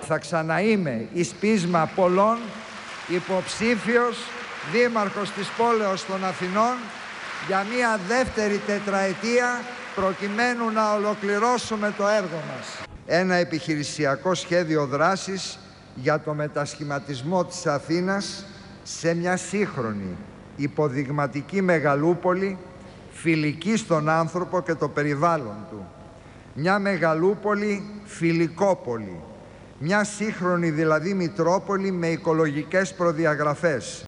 θα ξαναείμαι εις πείσμα πολλών υποψήφιος δήμαρχος της πόλεως των Αθηνών για μια δεύτερη τετραετία, προκειμένου να ολοκληρώσουμε το έργο μας. Ένα επιχειρησιακό σχέδιο δράσης για το μετασχηματισμό της Αθήνας σε μια σύγχρονη, υποδειγματική μεγαλούπολη, φιλική στον άνθρωπο και το περιβάλλον του. Μια μεγαλούπολη φιλικόπολη. Μια σύγχρονη δηλαδή Μητρόπολη με οικολογικές προδιαγραφές.